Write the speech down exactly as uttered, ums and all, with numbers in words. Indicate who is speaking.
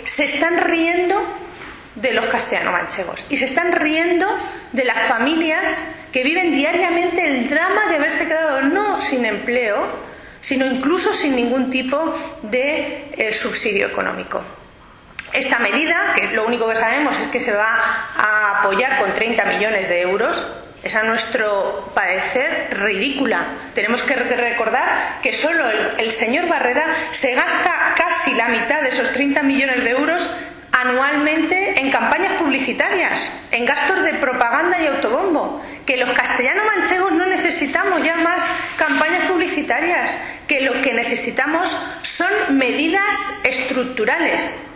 Speaker 1: se están riendo de los castellano-manchegos y se están riendo de las familias que viven diariamente el drama de haberse quedado no sin empleo, sino incluso sin ningún tipo de eh, subsidio económico. Esta medida, que lo único que sabemos es que se va a apoyar con treinta millones de euros, es a nuestro parecer ridícula. Tenemos que recordar que solo el, el señor Barreda se gasta casi la mitad de esos treinta millones de euros anualmente en campañas publicitarias, en gastos de propaganda y autobombo, que los castellano-manchegos no necesitamos ya más campañas publicitarias, que lo que necesitamos son medidas estructurales.